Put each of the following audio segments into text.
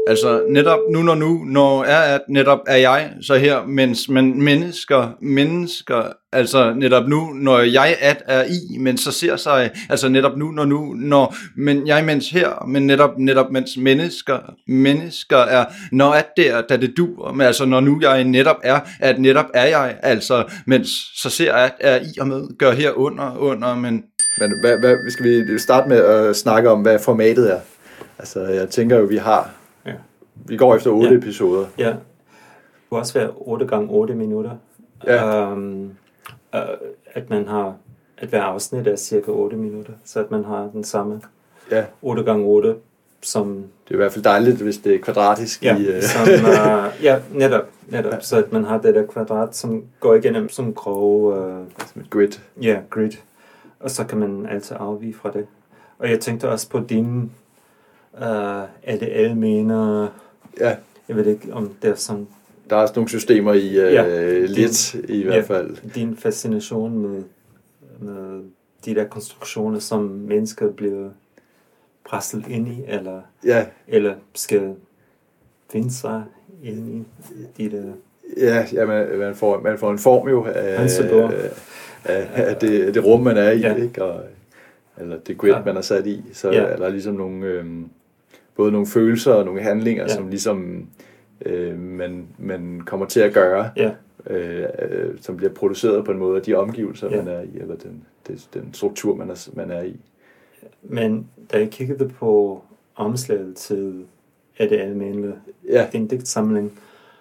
Altså netop nu, når netop er jeg så her, mens man mennesker, altså netop nu, når jeg er i, men så ser sig, altså netop nu, når men jeg mens her, men netop mens mennesker er, når da det dur, men altså når nu jeg netop er, at netop er jeg, altså mens så ser jeg er i og med, gør her under, men hvad skal vi starte med at snakke om, hvad formatet er? Altså jeg tænker jo, vi går efter 8 episoder. Ja. Det kunne også være 8 gange 8 minutter. Ja. At man har, at hver afsnit er cirka 8 minutter, så at man har den samme 8 gange 8 som... Det er i hvert fald dejligt, hvis det er kvadratisk. Netop. Så at man har det der kvadrat, som går igennem som grove... som et grid. Ja, grid. Og så kan man altid afvige fra det. Og jeg tænkte også på dine... er det almene... Ja. Jeg ved ikke, om det er sådan... Der er også nogle systemer i lidt, i hvert fald. Din fascination med de der konstruktioner, som mennesker bliver presset ind i, eller skal finde sig ind i de der... Ja, man får en form jo af det rum, man er i, ikke? Eller det grid, man er sat i. Så er der ligesom nogle, både nogle følelser og nogle handlinger, som ligesom man kommer til at gøre, som bliver produceret på en måde af de omgivelser, man er i, eller den struktur, man er i. Men da jeg kiggede på omslaget til Er det almene, din digtsamling,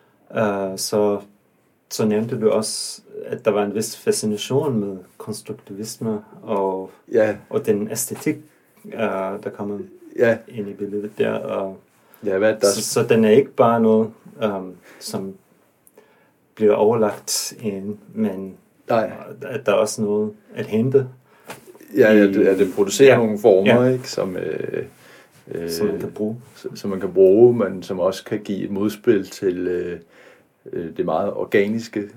så nævnte du også, at der var en vis fascination med konstruktivisme og den æstetik, der kommer ind i billedet der. Og så den er ikke bare noget, som bliver overlagt ind, men at der er også noget at hente. Det producerer nogle former, ikke, som man kan bruge. Som man kan bruge, men som også kan give et modspil til det meget organiske.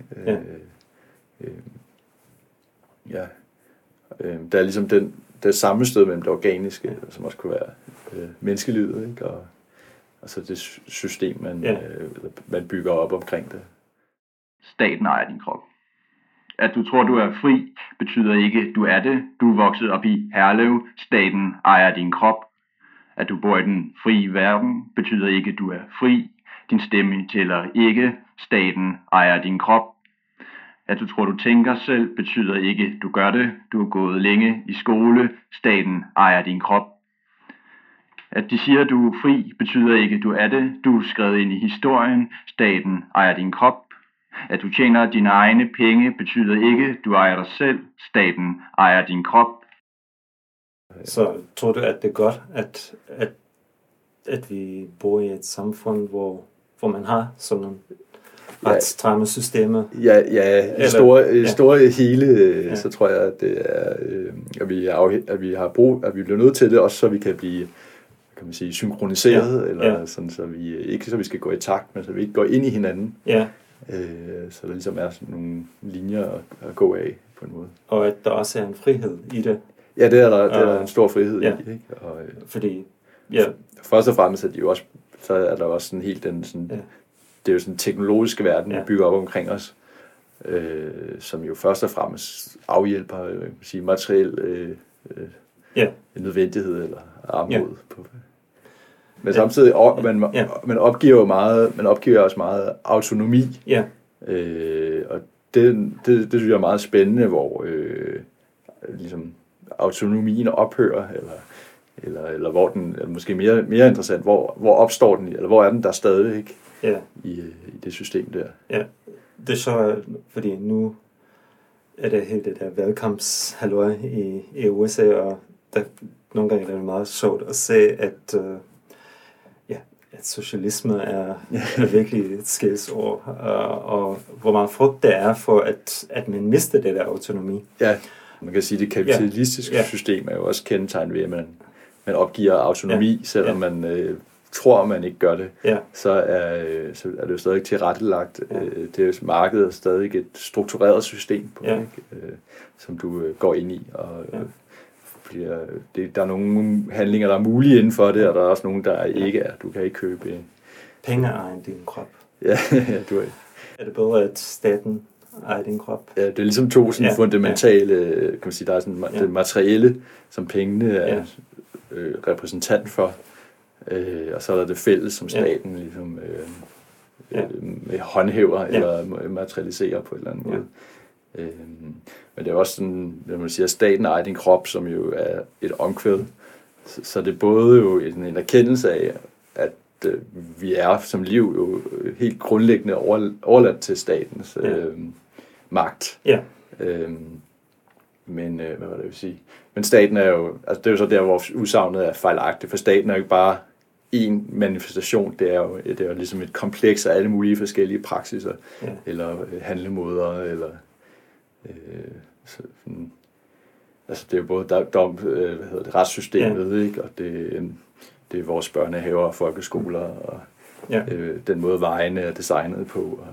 Der er ligesom det sammenstød mellem det organiske, som også kunne være menneskelivet, ikke? Og så det system, man bygger op omkring det. Staten ejer din krop. At du tror, du er fri, betyder ikke, du er det. Du er vokset op i Herlev. Staten ejer din krop. At du bor i den frie verden, betyder ikke, du er fri. Din stemme tæller ikke. Staten ejer din krop. At du tror, du tænker selv, betyder ikke, du gør det. Du har gået længe i skole. Staten ejer din krop. At de siger, du er fri, betyder ikke, du er det. Du er skrevet ind i historien. Staten ejer din krop. At du tjener dine egne penge, betyder ikke, du ejer dig selv. Staten ejer din krop. Så tror du, at det er godt, at vi bor i et samfund, hvor man har sådan nogle ret stramme systemer? I store hele, så tror jeg, at det er, at vi bliver nødt til det, også så vi kan blive, kan man sige, synkroniseret, eller sådan, så vi ikke så vi skal gå i takt, men så vi ikke går ind i hinanden. Så der ligesom er sådan nogle linjer at gå af på en måde. Og at der også er en frihed i det. Ja, det er der en stor frihed i, ikke? Og, fordi først og fremmest så er der også sådan helt den sådan, det er jo sådan en teknologisk verden, vi bygger op omkring os, som jo først og fremmest afhjælper, sige, materiel nødvendighed eller armod på. Men samtidig man opgiver også meget autonomi. Og det synes jeg er meget spændende, hvor ligesom autonomien ophører, eller hvor den er måske mere interessant, hvor opstår den, eller hvor er den der stadig, ikke? I det system der. Ja, det er så, fordi nu er det helt det der valgkampshalløj i USA, og der, nogle gange er det meget sjovt at se, at socialisme er virkelig et skældsord, og hvor meget frugt det er for, at man mister det der autonomi. Ja, man kan sige, at det kapitalistiske system er jo også kendetegnet ved, at man opgiver autonomi, selvom man tror, man ikke gør det. Så er det jo stadig tilrettelagt. Det er markedet er stadig et struktureret system, på, som du går ind i. Og, der er nogle handlinger, der er mulige inden for det, og der er også nogle, der ikke er. Du kan ikke købe penge ejer din krop. Ja, du er. Er det bedre, at staten ejer din krop? Ja, det er ligesom to sådan fundamentale, kan man sige, der er sådan det materielle, som pengene er repræsentant for, og så er der det fælles, som staten ligesom håndhæver eller materialiserer på en eller anden måde. Men det er også sådan, når man siger, at staten ejer din krop, som jo er et omkvæd. Så det er både jo en erkendelse af, at vi er som liv jo helt grundlæggende overladt til statens magt. Ja. Men hvad var det, jeg vil sige? Men staten er jo, altså det er jo så der, hvor udsagnet er fejlagtigt, for staten er jo ikke bare en manifestation, det er jo ligesom et kompleks af alle mulige forskellige praksiser, eller handlemåder, eller altså det er jo både retssystemet, ikke? Og det er vores børnehaver og folkeskoler, og den måde vejene er designet på, og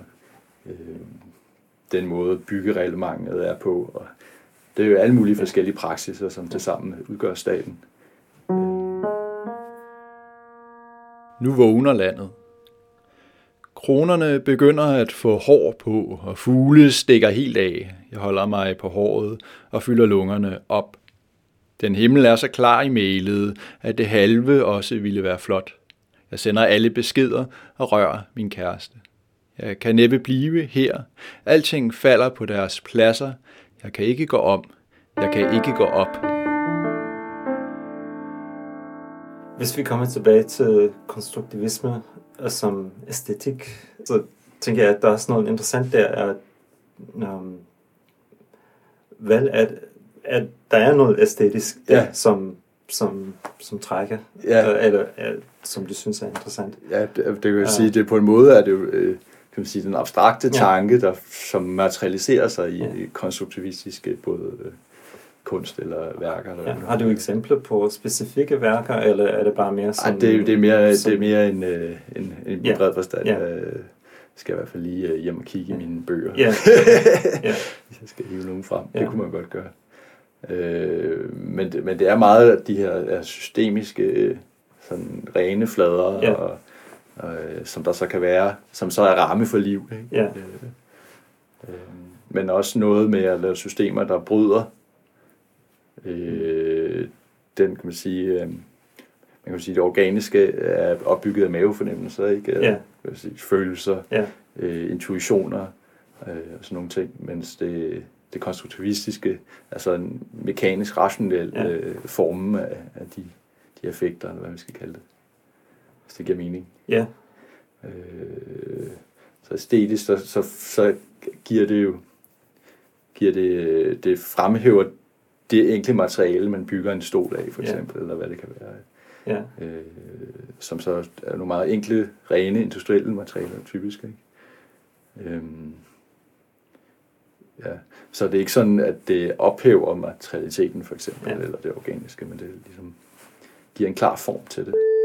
den måde byggereglementet er på, og det er jo alle mulige forskellige praksiser, som tilsammen udgør staten. Nu vågner landet. Kronerne begynder at få hår på, og fugle stikker helt af. Jeg holder mig på håret og fylder lungerne op. Den himmel er så klar i mailet, at det halve også ville være flot. Jeg sender alle beskeder og rører min kæreste. Jeg kan næppe blive her. Alting falder på deres pladser. Jeg kan ikke gå om. Jeg kan ikke gå op. Hvis vi kommer tilbage til konstruktivisme som æstetik, så tænker jeg, at der er sådan noget interessant der, at at der er noget æstetisk der, som trækker, eller som du synes er interessant. Ja, det kan jeg sige, det på en måde er det jo, kan man sige, den abstrakte tanke, der som materialiserer sig i konstruktivistiske både kunst eller værker. Eller har du eksempler på specifikke værker, eller er det bare mere sådan? Det er mere en bred forstand. Jeg skal i hvert fald lige hjem og kigge i mine bøger. Hvis jeg skal hive nogen frem. Det kunne man godt gøre. Men det er meget af de her systemiske sådan rene flader, og som der så kan være, som så er ramme for liv. Ikke? Men også noget med at lave systemer, der bryder den, kan man sige, det organiske er opbygget af mavefornemmelser, ikke? Kan man sige, følelser, intuitioner og sådan nogle ting, mens det konstruktivistiske er så en mekanisk, rationel form af de effekter, eller hvad man skal kalde det, hvis det giver mening. Ja. Så æstetisk, så giver det fremhæver det enkle materiale, man bygger en stol af, for eksempel, eller hvad det kan være. Ja. Som så er nogle meget enkle, rene, industrielle materialer, typisk. Ikke? Så det er ikke sådan, at det ophæver materialiteten, for eksempel, eller det organiske, men det ligesom giver en klar form til det.